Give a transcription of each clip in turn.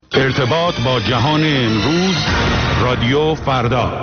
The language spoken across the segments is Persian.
ارتباط با جهان امروز، رادیو فردا.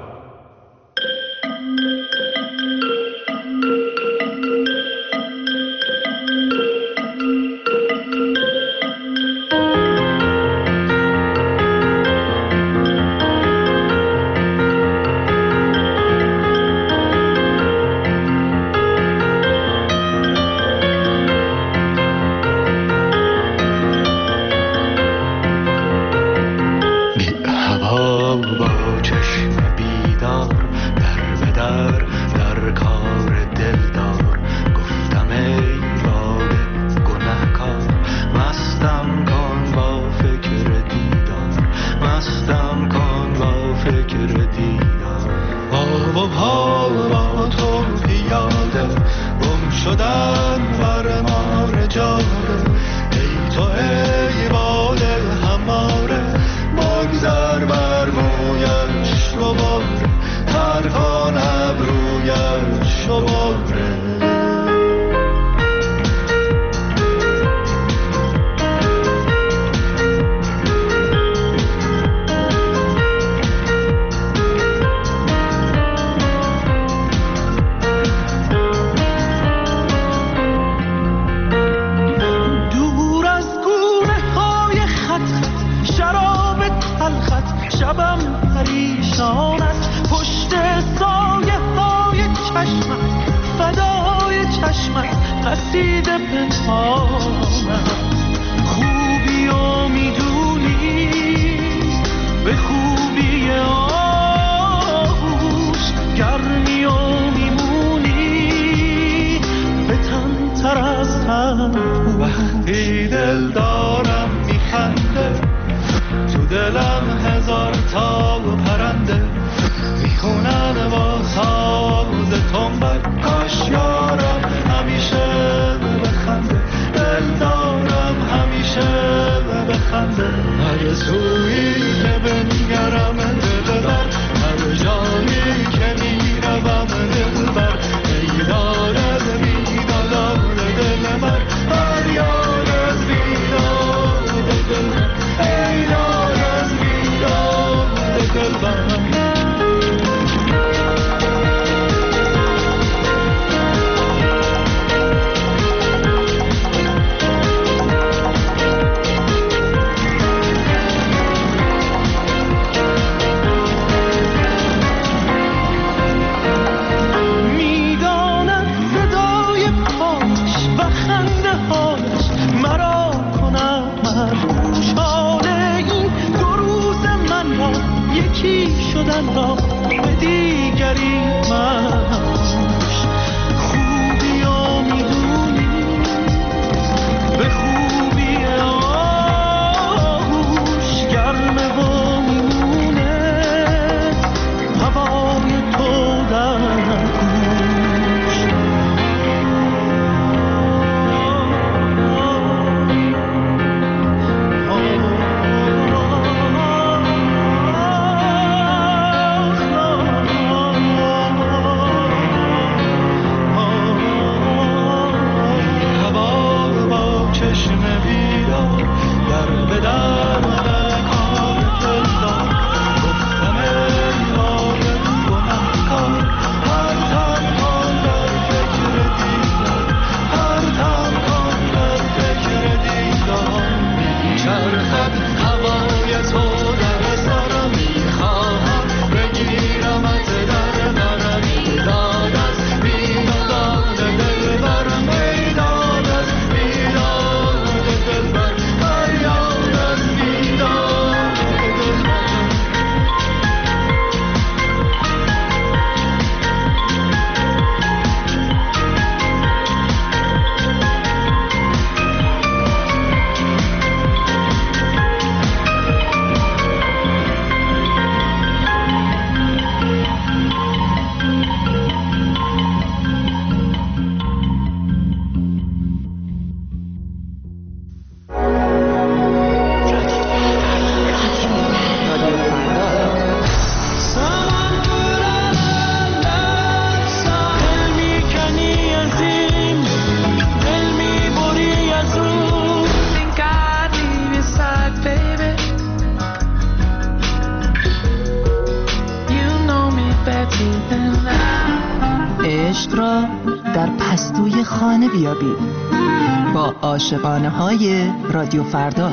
وقتی دل دارم میخنده، تو دلم هزار تا پرنده میخونن با ساز تنبک. کاش یارم همیشه بخنده، دل دارم همیشه بخنده. هر سویی که بنگرم دل بر، هر جایی که میروم دل بر. ای دارد بیدادار دل من، فریاد از بیداد دل من. ای دار از بیداد دل من. شدن را به دیگری منش، خوبی ها میدونی به خوبی آغوش. گرمه و میمونه هوای تو در گوش. از توی خانه بیابید با عاشقانه های رادیو فردا.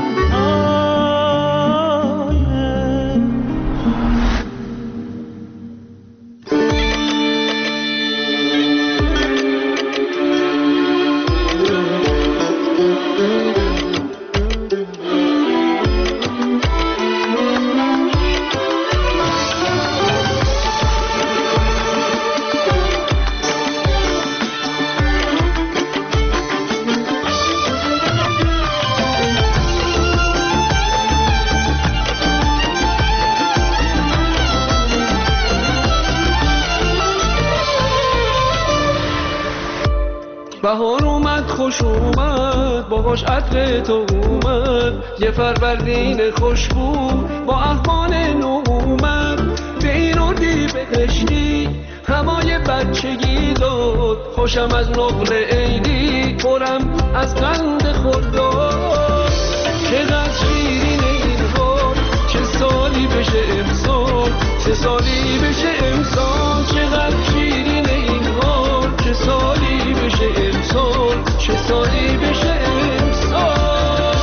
بهار اومد خوش اومد باهاش عطر تو اومد یه فروردین خوشبو با احوال نو اومد به این اردی بهشتی هوای بچگی داد خوشم از نقل عیدی پرم از قند خرداد چقدر شیرین این حال چه سالی بشه امسال چه سالی بشه امسال چقدر شیرین این حال چه سالی بشه امسال چه سالی بشه امسال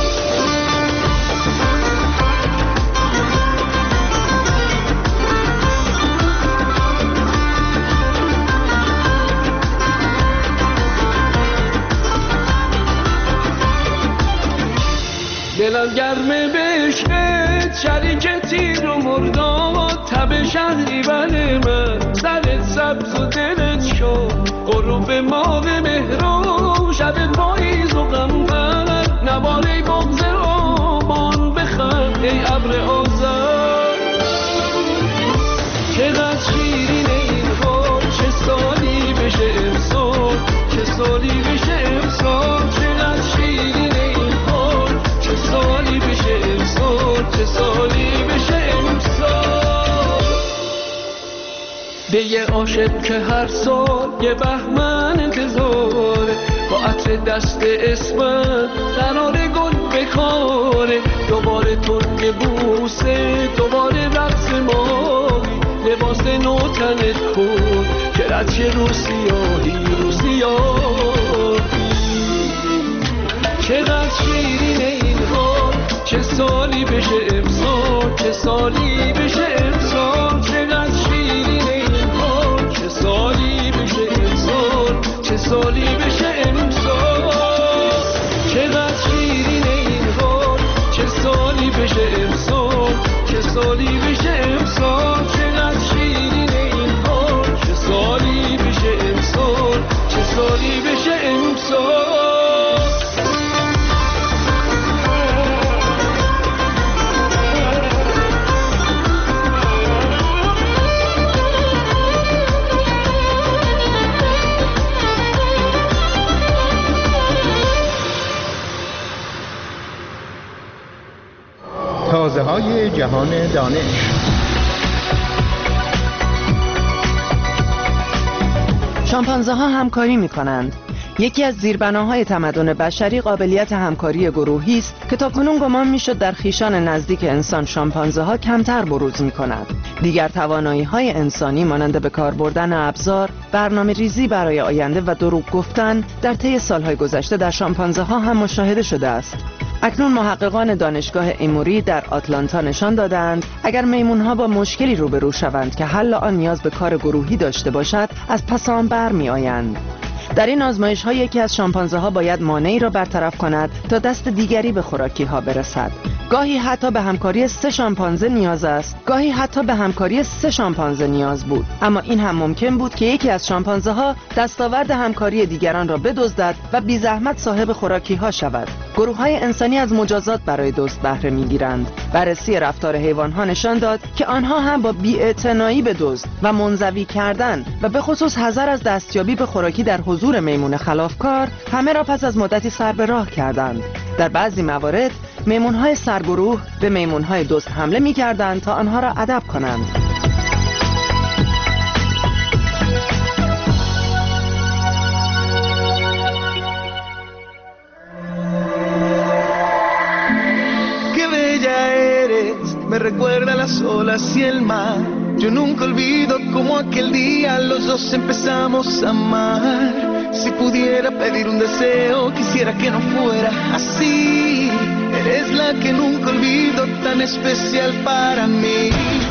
دلم گرمه بهشت شریک تیر و مرداد تب شهری بله من سرت سبز و دلت شد غروب ماه مهرو شب پاییز و غمبر نواره بغض آبان بخند ای ابر آذر چقدر شیرین این حال چه سالی بشه امسال چه سالی بشه امسال چقدر شیرین این حال چه سالی بشه امسال چه سالی بشه امسال به یه عاشق که هر سال یه بهمن انتظاره با عطر دست اسمت قرار گل بخاره دوباره ترک بوسه دوباره رقص ماهی لباس نو تنت کن که رد شه رو سیاهی رو سیاهی چقدر شیرین این حال چه سالی بشه امسال چه سالی بشه امسال چقدر شیرین این حال چه سالی بشه امسال چه سالی بشه امسال چقدر شیرین این حال چه سالی بشه امسال چه سالی بشه امسال چقدر شیرین این حال چه سالی بشه امسال چه سالی بشه امسال تازه‌های جهان دانش. شامپانزه ها همکاری می کنند. یکی از زیربناهای تمدن بشری قابلیت همکاری گروهی است که تاکنون گمان میشد در خویشان نزدیک انسان شامپانزه ها کمتر بروز می کند. دیگر توانایی های انسانی مانند به کار بردن ابزار، برنامه ریزی برای آینده و دروغ گفتن در طی سالهای گذشته در شامپانزه ها هم مشاهده شده است. اکنون محققان دانشگاه ایموری در آتلانتا نشان دادند اگر میمون‌ها با مشکلی روبرو شوند که حل آن نیاز به کار گروهی داشته باشد از پس آن برمی‌آیند. در این آزمایش‌ها یکی از شامپانزه‌ها باید مانعی را برطرف کند تا دست دیگری به خوراکی‌ها برسد. گاهی حتی به همکاری 3 شامپانزه نیاز است، گاهی حتی به همکاری 3 شامپانزه نیاز بود، اما این هم ممکن بود که یکی از شامپانزه‌ها دستاورد همکاری دیگران را بدزدد و بی زحمت صاحب خوراکی‌ها شود. گروه‌های انسانی از مجازات برای دزد بهره می‌گیرند. بررسی رفتار حیوان‌ها نشان داد که آنها هم با بی‌اعتنایی به دزد و منزوی کردن و به خصوص حذر از دستیابی به خوراکی در حضور میمون خلافکار همه را پس از مدتی سر به راه کردند. در بعضی موارد میمون‌های سرگروه به میمون‌های دزد حمله می‌کردند تا آنها را ادب کنند. Me recuerda las olas y el mar. Yo nunca olvido como aquel día los dos empezamos a amar. Si pudiera pedir un deseo, quisiera que no fuera así. Eres la que nunca olvido, tan especial para mí.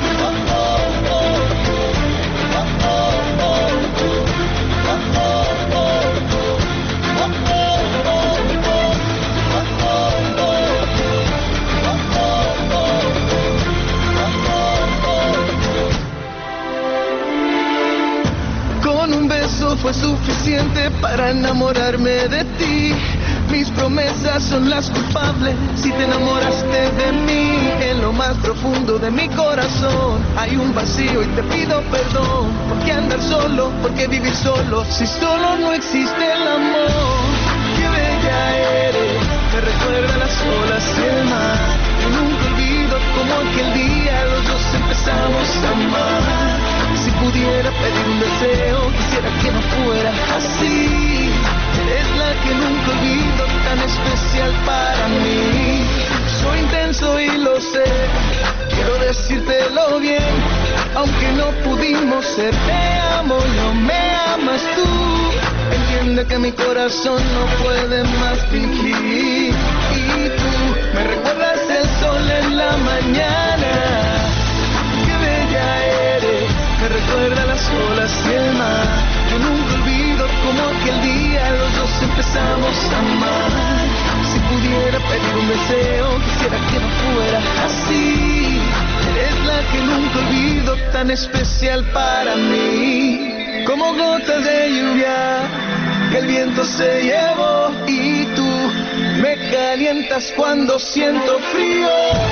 Con un beso fue suficiente para enamorarme de ti. Mis promesas son las culpables si te enamoraste de mí. En lo más profundo de mi corazón hay un vacío y te pido perdón. ¿Por qué andar solo? ¿Por qué vivir solo? Si solo no existe el amor. Qué bella eres, me recuerda las olas y el mar. Yo nunca olvido como aquel día los dos empezamos a amar. Si pudiera pedir un deseo, quisiera que no fuera así. Eres la que nunca olvido, tan especial para mí. Soy intenso y lo sé, quiero decírtelo bien. Aunque no pudimos ser, te amo, no me amas tú. Entiende que mi corazón no puede más fingir. Y tú me recuerdas el sol en la mañana. Qué bella eres, me recuerda las olas y el mar. Yo nunca olvido como aquel día los dos empezamos a amar. Si pudiera pedir un deseo, quisiera que no fuera así. Eres la que nunca olvido, tan especial para mí. Como gotas de lluvia que el viento se llevó. Y tú me calientas cuando siento frío.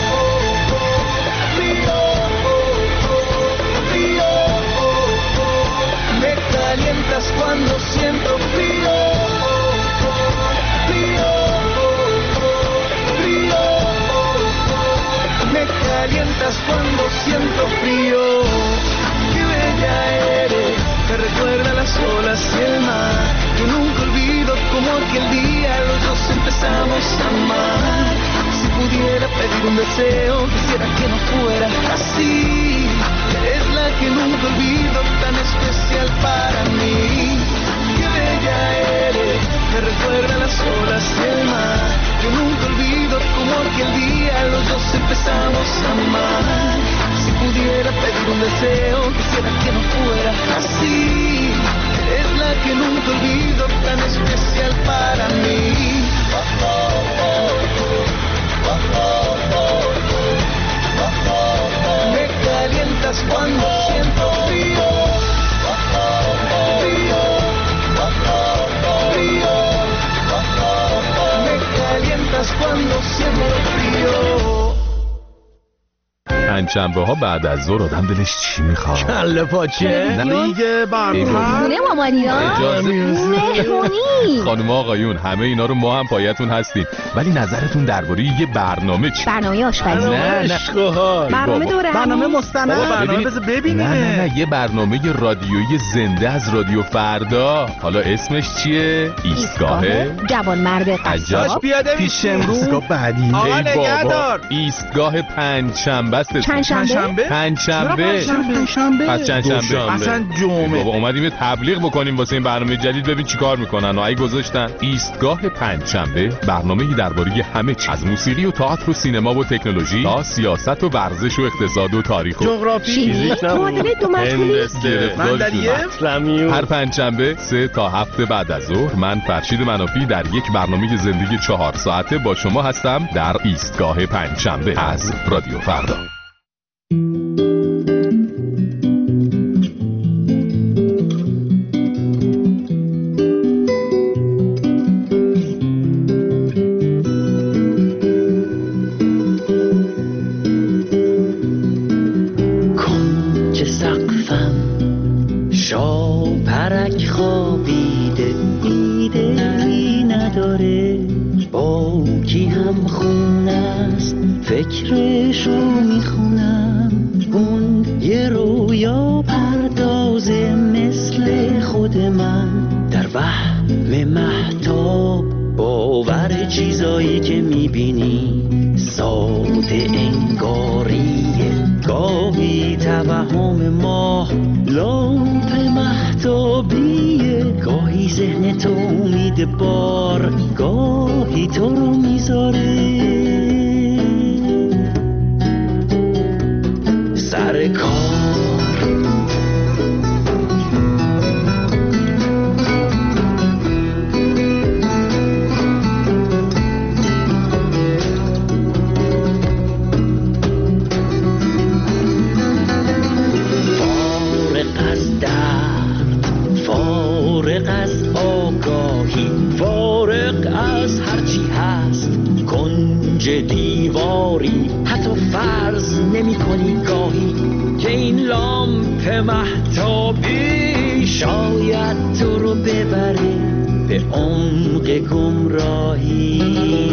Me calientas cuando siento frío, frío, frío. Me calientas cuando siento frío. Qué bella eres, me recuerda las olas y el mar. Yo nunca olvido como aquel día los dos empezamos a amar. Si pudiera pedir un deseo, quisiera que no fuera así. Eres la que nunca olvido, tan especial para mí. Qué bella eres, me recuerda las olas y el mar. Yo nunca olvido como aquel día los dos empezamos a amar. Si pudiera pedir un deseo, quisiera que no fuera así. Eres la que nunca olvido, tan especial para mí. Me calientas cuando siento frío, frío, frío. Me calientas cuando siento frío. پنجشنبه ها بعد از ظهر آدم دلش چی میخواد؟ کله پاچه دیگه برنامه خونه مامانیان مهمونی خانم آقایون همه اینا رو ما هم پایتون هستیم، ولی نظرتون درباره یه برنامه چی؟ برنامه آشپزی برنامه دوره برنامه مستند برنامه بذار ببینیم. نه یه برنامه رادیویی زنده از رادیو فردا. حالا اسمش چیه؟ ایستگاه جوانمرد قصاب پیاده پیش امروز ایستگاه بعدی. آقا نگهدار ایستگاه پنجشنبه است. پنجشنبه پس چندشنبه اصلا جمعه. بابا اومدیم تبلیغ بکنیم واسه این برنامه جدید، ببین چیکار میکنن. و گذاشتن ایستگاه پنجشنبه، برنامه‌ای درباره همه چیز، از موسیقی و تئاتر و سینما و تکنولوژی تا سیاست و ورزش و اقتصاد و تاریخ و جغرافی، معادله دو مجهولی هر پنجشنبه 3 تا 7 بعد از ظهر من فرشید منافی در یک برنامه زندگی 4 ساعته با شما هستم در ایستگاه پنجشنبه از رادیو فردا. فکرشو میخونم، اون یه رویا پردازه مثل خود من، در وهم مهتاب باور چیزایی که میبینی ساده انگاریه، گاهی توهم ماه لامپ مهتابیه، گاهی ذهن تو امید بار گاهی تو رو میذاره سر کار. فارغ از آگاهی، فارغ از هرچی هست کنج دیواری، حتی فرض نمی کنی گاهی که این لامپ مهتابی شاید تو رو ببره به عمق گمراهی.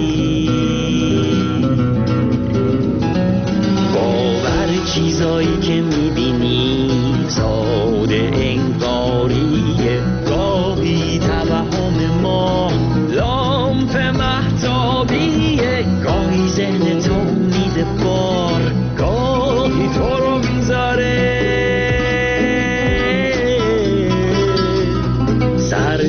باور چیزایی که میبینی ساده انگاریه، گاهی توهم ما لامپ مهتابیه، گاهی ذهن تو میده بار گاهی تو رو میذاره سر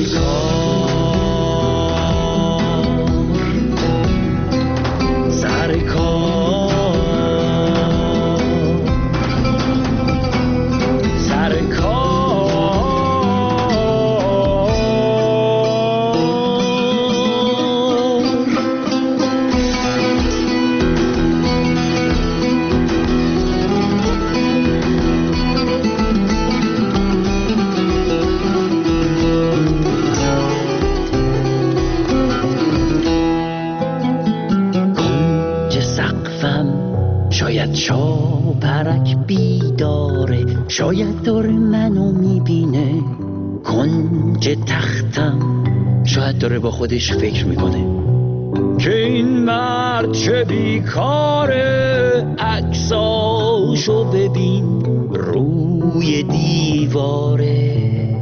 شاید شاپرک بیداره، شاید داره منو میبینه، کنج تختم شاید داره با خودش فکر میکنه که این مرد چه بیکاره، عکساشو ببین روی دیواره.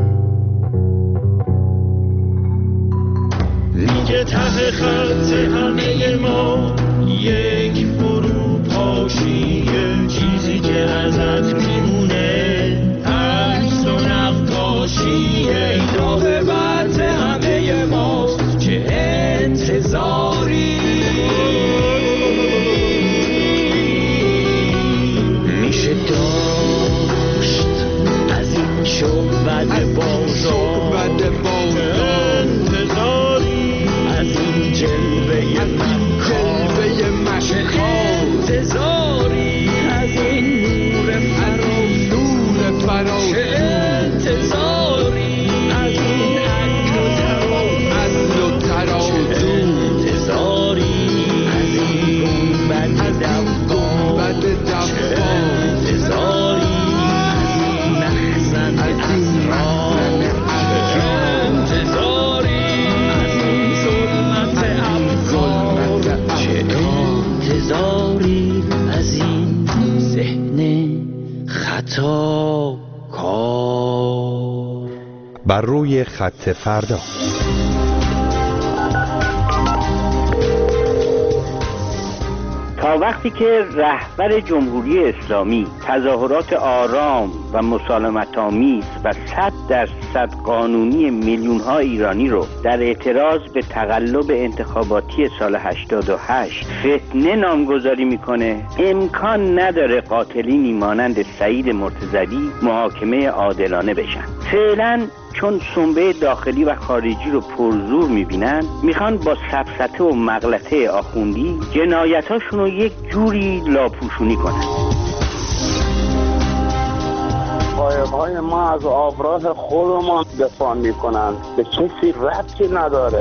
میگه ته خط همه ما یک فروپاشیه، چیزی که ازت میمونه عکس و نقاشیه، این راه بعد همه ماست چه انتظاری. میشه داشت از این شعبد بازار انتظاری، از این جلوه مکان انتظاری، از این نور فراز چه انتظاری، از این عقل و ترازو انتظاری، از این گنبد دبان چه انتظاری، از این مخزن اسرار چه انتظاری، از این ظلمت افکار چه انتظاری، از این ذهن خطا کار. بر روی خط فردا. تا وقتی که رهبر جمهوری اسلامی تظاهرات آرام و مسالمت‌آمیز و 100% قانونی میلیون‌ها ایرانی رو در اعتراض به تقلب انتخاباتی سال 88 فتنه نامگذاری میکنه، امکان نداره قاتلینی مانند سعید مرتضوی محاکمه عادلانه بشن. فعلا چون سنبه داخلی و خارجی رو پرزور میبینن، میخوان با سفسطه و مغلطه آخوندی جنایتاشون رو یک جوری لاپوشونی کنن. قایق‌های ما از آبراه خودمان دفاع میکنن، به کسی ربطی نداره.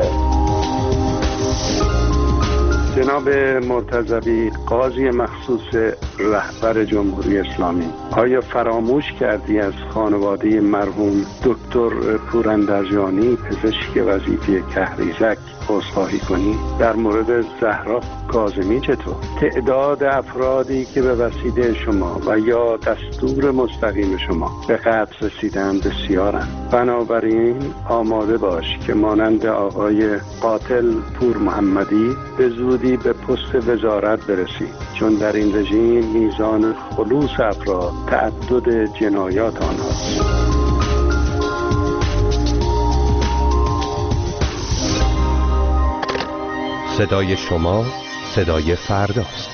جناب مرتضوی، قاضی مخصوص رهبر جمهوری اسلامی، آیا فراموش کردی از خانواده مرحوم دکتر پوراندرجانی پزشک وظیفه کهریزک عذرخواهی کنی؟ در مورد زهرا کاظمی چطور؟ تعداد افرادی که به وسیله شما و یا دستور مستقیم شما به قتل رسیدن بسیارند. بنابراین آماده باش که مانند آقای قاتل پور محمدی به زودی به پست وزارت برسی، چون در این رژیم میزان خلوص افراد تعدد جنایات آنهاست. صدای شما صدای فرداست.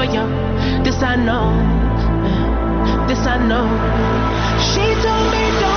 This I know. She told me don't